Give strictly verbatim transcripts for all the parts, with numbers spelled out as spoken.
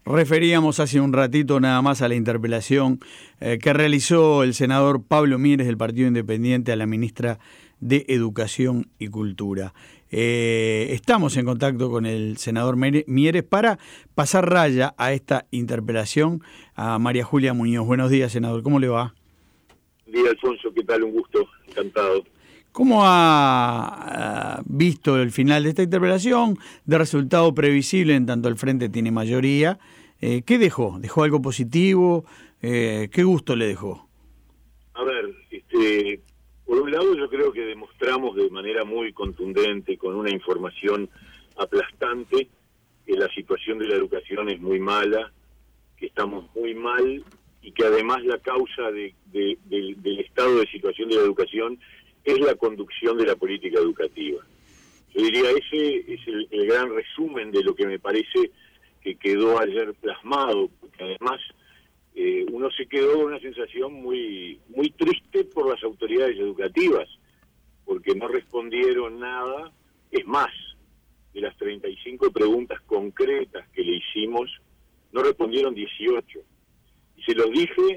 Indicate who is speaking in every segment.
Speaker 1: referíamos hace un ratito nada más a la interpelación eh, que realizó el senador Pablo Mieres del Partido Independiente a la ministra de Educación y Cultura. Eh, estamos en contacto con el senador Mieres para pasar raya a esta interpelación a María Julia Muñoz. Buenos días, senador, ¿cómo le va?
Speaker 2: Buen día, Alfonso, ¿qué tal? Un gusto, encantado.
Speaker 1: ¿Cómo ha uh, visto el final de esta interpelación, de resultado previsible en tanto el Frente tiene mayoría? Eh, ¿Qué dejó? ¿Dejó algo positivo? Eh, ¿Qué gusto le dejó?
Speaker 2: A ver, este, por un lado yo creo que demostramos de manera muy contundente, con una información aplastante, que la situación de la educación es muy mala, que estamos muy mal y que además la causa de, de, de, del estado de situación de la educación es la conducción de la política educativa. Yo diría, ese es el, el gran resumen de lo que me parece que quedó ayer plasmado, porque además eh, uno se quedó con una sensación muy, muy triste por las autoridades educativas, porque no respondieron nada. Es más, de las treinta y cinco preguntas concretas que le hicimos, no respondieron dieciocho. Y se los dije,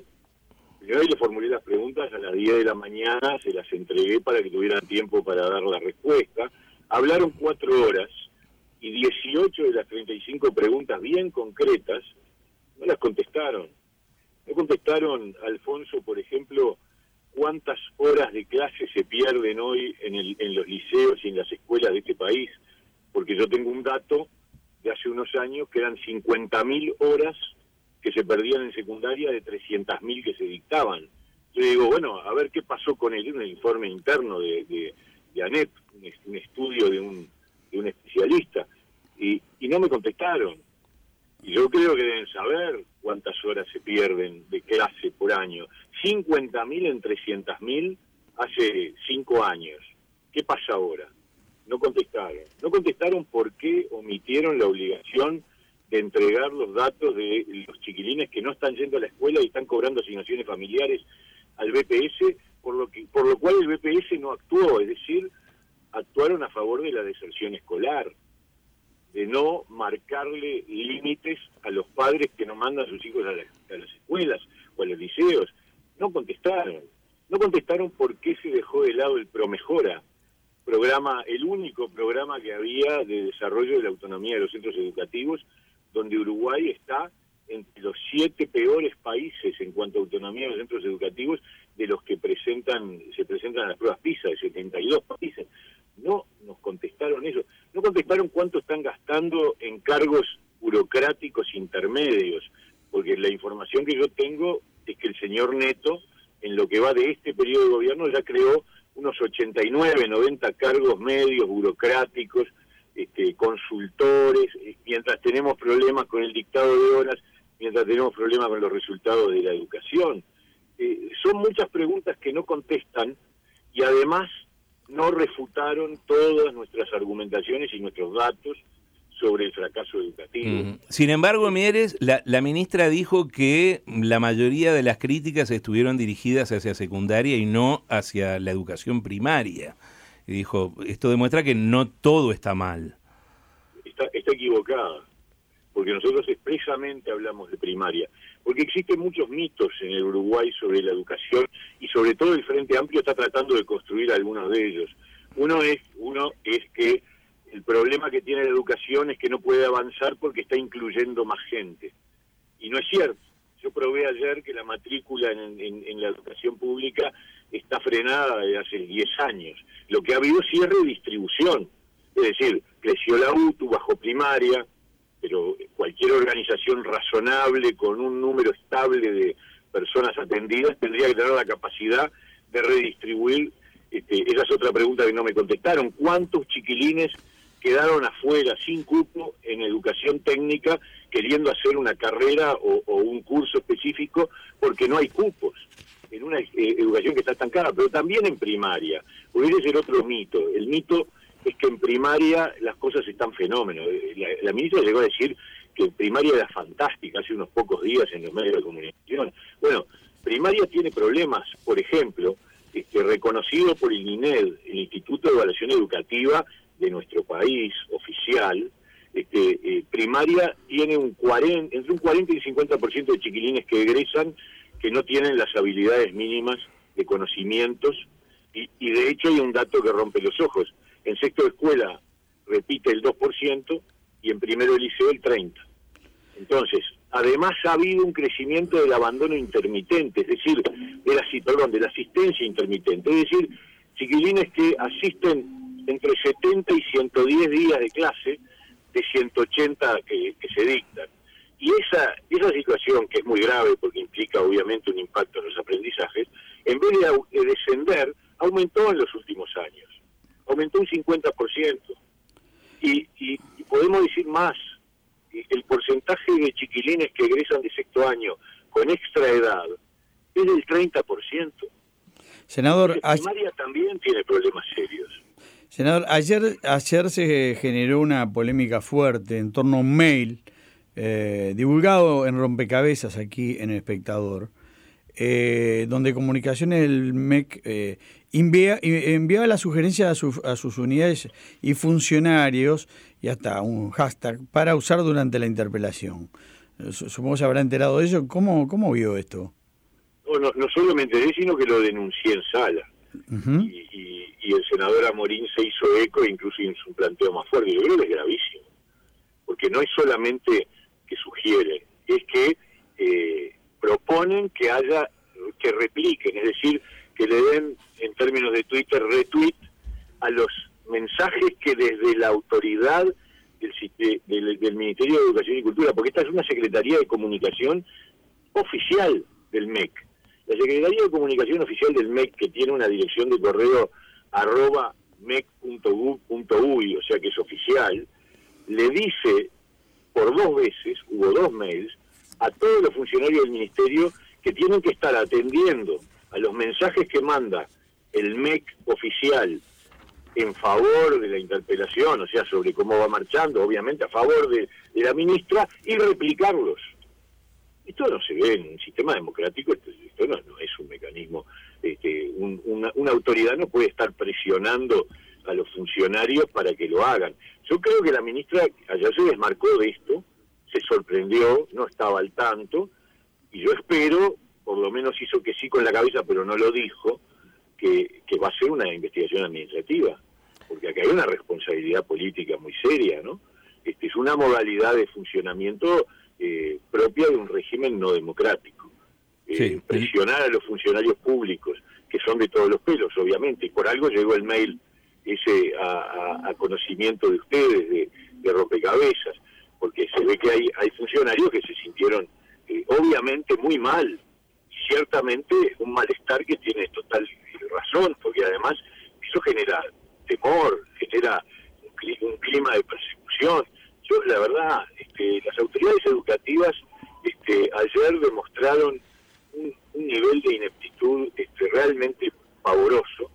Speaker 2: yo le formulé las preguntas a las diez de la mañana, se las entregué para que tuvieran tiempo para dar la respuesta. Hablaron cuatro horas y dieciocho de las treinta y cinco preguntas bien concretas no las contestaron. No contestaron, Alfonso, por ejemplo, cuántas horas de clase se pierden hoy en, el, en los liceos y en las escuelas de este país, porque yo tengo un dato de hace unos años que eran cincuenta mil horas que se perdían en secundaria de trescientas mil que se dictaban. Yo digo, bueno, a ver qué pasó con él, un informe interno de, de, de ANEP, un, un estudio de un, de un especialista, y, y no me contestaron. Y yo creo que deben saber cuántas horas se pierden de clase por año. cincuenta mil en trescientas mil hace cinco años. ¿Qué pasa ahora? No contestaron. No contestaron por qué omitieron la obligación de entregar los datos de los chiquilines que no están yendo a la escuela y están cobrando asignaciones familiares al B P S, por lo que por lo cual el B P S no actuó, es decir, actuaron a favor de la deserción escolar, de no marcarle límites a los padres que no mandan a sus hijos a, la, a las escuelas o a los liceos. No contestaron. No contestaron por qué se dejó de lado el ProMejora, programa, el único programa que había de desarrollo de la autonomía de los centros educativos, donde Uruguay está entre los siete peores países en cuanto a autonomía de los centros educativos de los que presentan se presentan a las pruebas PISA, de setenta y dos países. No nos contestaron eso. No contestaron cuánto están gastando en cargos burocráticos intermedios, porque la información que yo tengo es que el señor Neto, en lo que va de este periodo de gobierno, ya creó unos ochenta y nueve, noventa cargos medios burocráticos, este, consultores, mientras tenemos problemas con el dictado de horas, mientras tenemos problemas con los resultados de la educación. Eh, son muchas preguntas que no contestan y además no refutaron todas nuestras argumentaciones y nuestros datos sobre el fracaso educativo.
Speaker 3: Mm. Sin embargo, Mieres, la, la ministra dijo que la mayoría de las críticas estuvieron dirigidas hacia secundaria y no hacia la educación primaria. Y dijo, esto demuestra que no todo está mal.
Speaker 2: Está, está equivocada, porque nosotros expresamente hablamos de primaria, porque existen muchos mitos en el Uruguay sobre la educación y sobre todo el Frente Amplio está tratando de construir algunos de ellos. Uno es, uno es que el problema que tiene la educación es que no puede avanzar porque está incluyendo más gente. Y no es cierto. Yo probé ayer que la matrícula en, en, en la educación pública está frenada desde hace diez años. Lo que ha habido sí es redistribución. Es decir, creció la U T U, bajó primaria, pero cualquier organización razonable con un número estable de personas atendidas tendría que tener la capacidad de redistribuir. Este, esa es otra pregunta que no me contestaron. ¿Cuántos chiquilines quedaron afuera sin cupo en educación técnica queriendo hacer una carrera o, o un curso específico porque no hay cupos en una eh, educación que está estancada, pero también en primaria? Porque ese es el otro mito. El mito es que en primaria las cosas están fenómenos. La, la ministra llegó a decir que primaria era fantástica hace unos pocos días en los medios de comunicación. Bueno, primaria tiene problemas, por ejemplo, este, reconocido por el INED, el Instituto de Evaluación Educativa de nuestro país, oficial, este, eh, primaria tiene un cuarenta, entre un cuarenta y un cincuenta por ciento de chiquilines que egresan que no tienen las habilidades mínimas de conocimientos, y, y de hecho hay un dato que rompe los ojos. En sexto de escuela repite el dos por ciento y en primero de liceo el treinta por ciento. Entonces, además ha habido un crecimiento del abandono intermitente, es decir, de la, perdón, de la asistencia intermitente, es decir, chiquilines que asisten entre setenta y ciento diez días de clase de ciento ochenta que, que se dictan. Y esa, esa situación, que es muy grave porque implica obviamente un impacto en los aprendizajes, en vez de, de descender, aumentó en los últimos años. Aumentó un cincuenta por ciento. Y, y, y podemos decir más, el porcentaje de chiquilines que egresan de sexto año con extra edad es del treinta por ciento.
Speaker 1: Senador,
Speaker 2: la primaria también tiene problemas serios.
Speaker 1: Senador, ayer, ayer se generó una polémica fuerte en torno a un mail eh, divulgado en Rompecabezas aquí en El Espectador, eh, donde Comunicaciones del M E C eh, envía, enviaba la sugerencia a, su, a sus unidades y funcionarios, y hasta un hashtag, para usar durante la interpelación. Supongo que se habrá enterado de ello. ¿Cómo, cómo vio esto?
Speaker 2: No, no, no solo me enteré, sino que lo denuncié en sala.
Speaker 1: Uh-huh.
Speaker 2: y, y, y el senador Amorín se hizo eco e incluso hizo un planteo más fuerte. Yo creo que es gravísimo, porque no es solamente que sugieren, es que eh, proponen que haya, que repliquen, es decir, que le den, en términos de Twitter, retweet a los mensajes que desde la autoridad del, del, del Ministerio de Educación y Cultura, porque esta es una Secretaría de Comunicación oficial del M E C. La Secretaría de Comunicación Oficial del M E C, que tiene una dirección de correo arroba mec punto gov punto uy, o sea que es oficial, le dice por dos veces, hubo dos mails, a todos los funcionarios del Ministerio que tienen que estar atendiendo a los mensajes que manda el M E C oficial en favor de la interpelación, o sea, sobre cómo va marchando, obviamente a favor de, de la ministra, y replicarlos. Esto no se ve en un sistema democrático, esto, esto no, no es un mecanismo, este, un, una, una autoridad no puede estar presionando a los funcionarios para que lo hagan. Yo creo que la ministra ayer se desmarcó de esto, se sorprendió, no estaba al tanto, y yo espero, por lo menos hizo que sí con la cabeza, pero no lo dijo, que, que va a ser una investigación administrativa, porque acá hay una responsabilidad política muy seria, ¿no? Este, es una modalidad de funcionamiento eh, propia de un régimen no democrático. Eh,
Speaker 3: sí.
Speaker 2: Presionar a los funcionarios públicos, que son de todos los pelos, obviamente, y por algo llegó el mail ese a, a, a conocimiento de ustedes, de, de Rompecabezas, porque se ve que hay, hay funcionarios que se sintieron eh, obviamente muy mal, y ciertamente un malestar que tiene total razón, porque además eso genera temor, genera un clima, un clima de persecución. Yo, la verdad, este, las autoridades educativas este, ayer demostraron un, un nivel de ineptitud este, realmente pavoroso,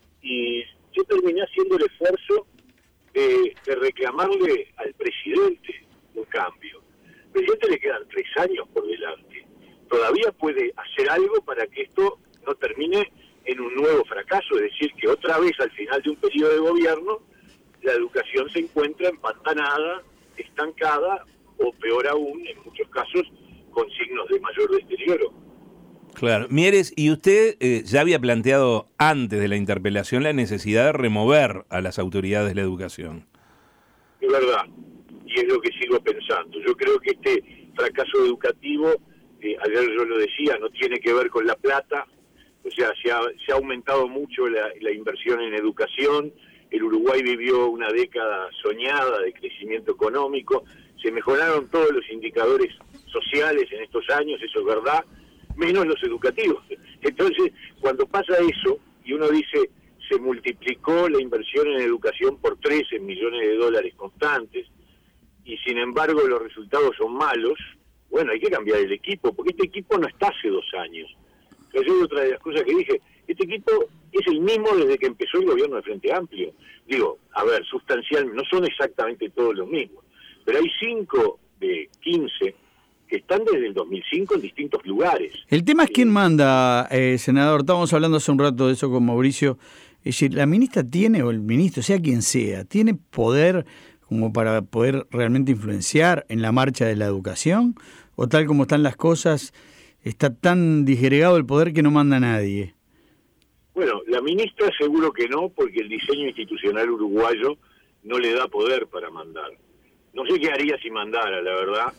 Speaker 2: y yo terminé haciendo el esfuerzo de, de reclamarle al presidente un cambio. Al presidente le quedan tres años por delante. Todavía puede hacer algo para que esto no termine en un nuevo fracaso, es decir, que otra vez al final de un periodo de gobierno la educación se encuentra empantanada, estancada o peor aún, en muchos casos, con signos de mayor deterioro.
Speaker 3: Claro. Mieres, y usted eh, ya había planteado antes de la interpelación la necesidad de remover a las autoridades de la educación.
Speaker 2: Es verdad, y es lo que sigo pensando. Yo creo que este fracaso educativo, eh, ayer yo lo decía, no tiene que ver con la plata. O sea, se ha, se ha aumentado mucho la, la inversión en educación. El Uruguay vivió una década soñada de crecimiento económico. Se mejoraron todos los indicadores sociales en estos años, eso es verdad, menos los educativos. Entonces, cuando pasa eso, y uno dice, se multiplicó la inversión en educación por trece millones de dólares constantes, y sin embargo los resultados son malos, bueno, hay que cambiar el equipo, porque este equipo no está hace dos años. Esa es otra de las cosas que dije. Este equipo es el mismo desde que empezó el gobierno de Frente Amplio. Digo, a ver, sustancialmente, no son exactamente todos los mismos, pero hay cinco de quince que están desde el dos mil cinco en distintos lugares.
Speaker 1: El tema es quién manda, eh, senador. Estábamos hablando hace un rato de eso con Mauricio. Es decir, la ministra tiene, o el ministro, sea quien sea, tiene poder como para poder realmente influenciar en la marcha de la educación? ¿O tal como están las cosas, está tan disgregado el poder que no manda a nadie?
Speaker 2: Bueno, la ministra seguro que no, porque el diseño institucional uruguayo no le da poder para mandar. No sé qué haría si mandara, la verdad.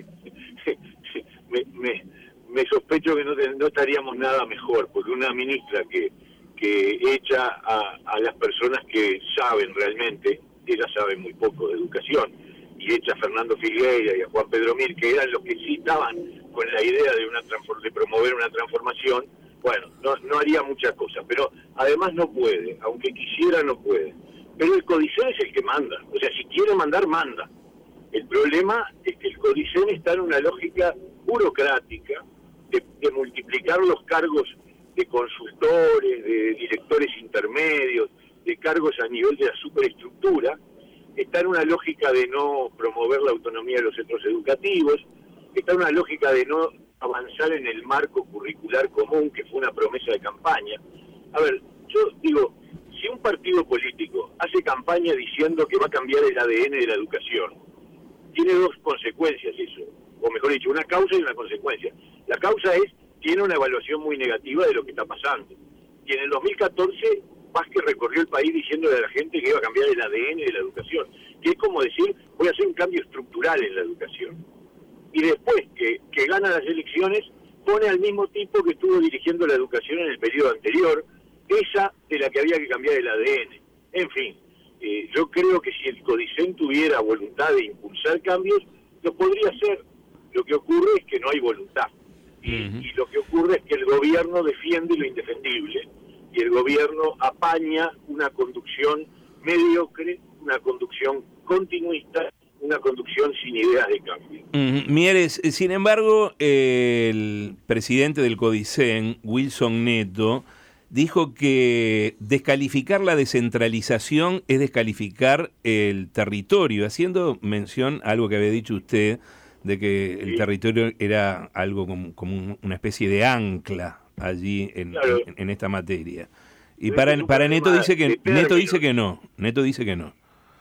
Speaker 2: me, me, me sospecho que no, te, no estaríamos nada mejor, porque una ministra que, que echa a, a las personas que saben realmente, ella sabe muy poco de educación, y echa a Fernando Figueira y a Juan Pedro Mir, que eran los que sí estaban con la idea de, una de promover una transformación, bueno, no, no haría muchas cosas, pero además no puede, aunque quisiera no puede. Pero el CODICEN es el que manda, o sea, si quiere mandar, manda. El problema es que el CODICEN está en una lógica burocrática de, de multiplicar los cargos de consultores, de directores intermedios, de cargos a nivel de la superestructura. Está en una lógica de no promover la autonomía de los centros educativos, está en una lógica de no avanzar en el marco curricular común, que fue una promesa de campaña. A ver, yo digo, si un partido político hace campaña diciendo que va a cambiar el A D N de la educación, tiene dos consecuencias eso, o mejor dicho, una causa y una consecuencia. La causa es, tiene una evaluación muy negativa de lo que está pasando. Y en el dos mil catorce, Vázquez recorrió el país diciéndole a la gente que iba a cambiar el A D N de la educación, que es como decir, voy a hacer un cambio estructural en la educación. Y después que, que gana las elecciones, pone al mismo tipo que estuvo dirigiendo la educación en el periodo anterior, esa de la que había que cambiar el A D N. En fin, eh, yo creo que si el CODICEN tuviera voluntad de impulsar cambios, lo podría hacer. Lo que ocurre es que no hay voluntad. Y, uh-huh. y lo que ocurre es que el gobierno defiende lo indefendible, y el gobierno apaña una conducción mediocre, una conducción continuista, una conducción sin ideas de cambio.
Speaker 3: Mm, Mieres, sin embargo, eh, el presidente del CODICEN, Wilson Neto, dijo que descalificar la descentralización es descalificar el territorio, haciendo mención a algo que había dicho usted, de que el sí. territorio era algo como, como una especie de ancla allí en, claro. en, en esta materia. Y no para, para Neto dice que Neto dice que no, Neto dice que no.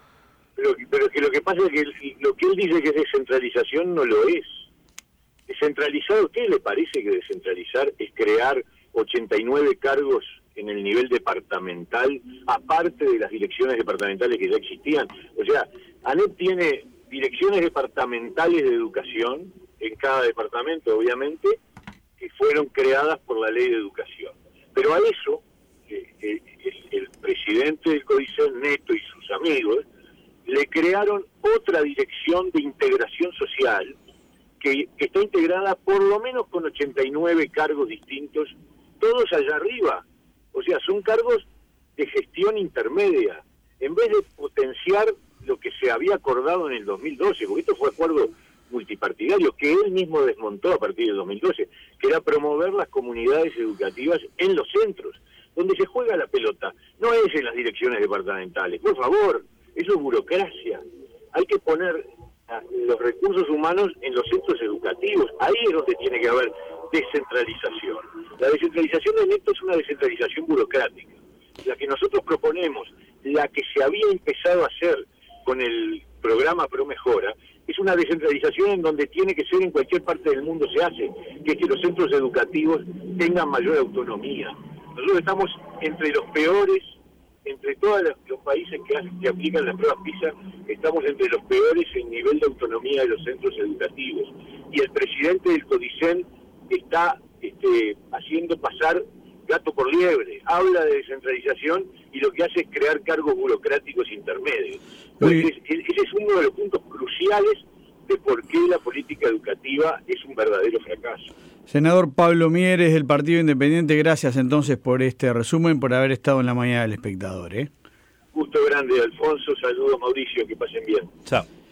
Speaker 2: Pero, pero que lo que pasa es que el, lo que él dice que es descentralización no lo es. Descentralizar, ¿a usted le parece que descentralizar es crear ochenta y nueve cargos en el nivel departamental, aparte de las direcciones departamentales que ya existían? O sea, ANEP tiene direcciones departamentales de educación en cada departamento, obviamente, que fueron creadas por la ley de educación. Pero a eso, eh, eh, el, el presidente del CODICEN, Neto, y sus amigos, le crearon otra dirección de integración social que, que está integrada por lo menos con ochenta y nueve cargos distintos, todos allá arriba. O sea, son cargos de gestión intermedia. En vez de potenciar lo que se había acordado en el dos mil doce, porque esto fue acuerdo multipartidario que él mismo desmontó a partir del dos mil doce, que era promover las comunidades educativas en los centros, donde se juega la pelota. No es en las direcciones departamentales, por favor, eso es burocracia. Hay que poner los recursos humanos en los centros educativos, ahí es donde tiene que haber descentralización. La descentralización de Neto es una descentralización burocrática. La que nosotros proponemos, la que se había empezado a hacer con el programa Pro Mejora, es una descentralización en donde tiene que ser en cualquier parte del mundo se hace, que es que los centros educativos tengan mayor autonomía. Nosotros estamos entre los peores, entre todos los países que, hacen, que aplican las pruebas PISA, estamos entre los peores en nivel de autonomía de los centros educativos. Y el presidente del CODICEN está este, haciendo pasar gato por liebre, habla de descentralización y lo que hace es crear cargos burocráticos intermedios. Entonces, ese es uno de los puntos cruciales de por qué la política educativa es un verdadero fracaso.
Speaker 1: Senador Pablo Mieres, del Partido Independiente, gracias entonces por este resumen, por haber estado en la mañana del Espectador. ¿eh?
Speaker 2: Gusto grande, Alfonso, saludos Mauricio, que pasen bien.
Speaker 3: Chao.